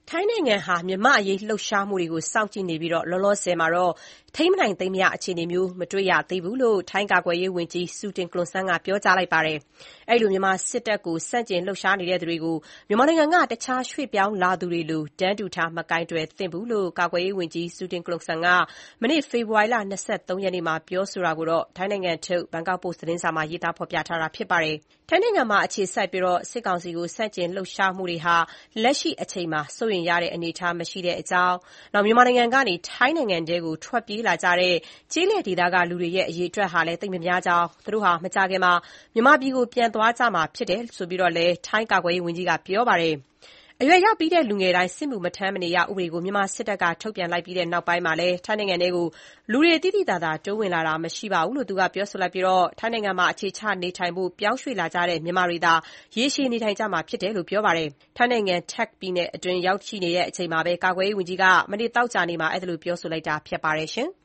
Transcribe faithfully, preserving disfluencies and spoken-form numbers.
ထိုင်းနိုင်ငံဟာမြန်မာ့အရေးလှုပ်ရှားမှုတွေကိုစောင့်ကြည့်နေပြီးလောလောဆယ်မှာတော့ထိန်းမနိုင်သိမ်းမရအခြေအနေမျိုးမတွေ့ရသေးဘူးလို့ထိုင်းကာကွယ်ရေးဝန်ကြီး Sutin Klungsang ကပြောကြားလိုက်ပါတယ်။အဲဒီလိုမြန်မာစစ်တပ်ကိုဆန့်ကျင်လှုပ်ရှားနေသူတွေကိုမြန်မာနိုင်ငံကတခြားရွှေ့ပြောင်းလာသူတွေလိုတန်းတူထားမကိုင်တွယ်သင့်ဘူးလို့ကာကွယ်ရေးဝန်ကြီး Sutin Klungsang ကမနေ့ဖေဖော်ဝါရီလ ၂၃ ရက်နေ့မှာပြောဆိုတာကိုထိုင်းနိုင်ငံထုတ် ဘန်ကောက်ပို့စ်သတင်းစာမှာရေးသားဖော်ပြထားတာဖြစ်ပါတယ်။ထိုင်းနိုင်ငံမှာအခြေစိုက်ပြီးစစ်ကောင်စီကိုဆန့်ကျင်လှုပ်ရှားမှုတွေဟာလက်ရှိအချိန်မှာစိုးရိမ်ရတဲ့အနေအထားမရှိတဲ့အကြောင်း၊ မြန်မာနိုင်ငံကနေထိုင်းနိုင်ငံထဲကိုထွက်ပြေးလာကြတဲ့ကျေးလက်ဒေသကလူတွေရဲ့အရေအတွက်ဟာလည်းသိပ်မများကြောင်း၊ သူတို့ဟာမကြာခင်မှာမြန်မာပြည်ကိုပြန်သွားကြမှာဖြစ်တယ်လို့လည်းထိုင်းကာကွယ်ရေးဝန်ကြီးကပြောပါတယ်။ အရွယ်ရောက်ပြီးတဲ့လူငယ်တိုင်းစစ်မှုမထမ်းမနေရဥပဒေကိုမြန်မာစစ်တပ်ကထုတ်ပြန်လိုက်ပြီးနောက်ပိုင်းမှာလည်းထိုင်းနိုင်ငံထဲကိုလူတွေသိသိသာသာတိုးဝင်လာတာမရှိဘူးလို့သူကပြောဆိုလိုက်ပြီးထိုင်းနိုင်ငံမှာအခြေချနေထိုင်ဖို့ပြောင်းရွှေ့လာကြတဲ့မြန်မာတွေသာရေရှည်နေထိုင်ကြမှာဖြစ်တယ်လို့ပြောပါတယ်။ ထိုင်းနိုင်ငံ Tak ပြည်နယ်အတွင်းရောက်ရှိနေချိန်မှာပဲကာကွယ်ရေးဝန်ကြီးကမနေ့သောကြာနေ့မှာအဲဒီလိုပြောဆိုလိုက်တာဖြစ်ပါတယ်။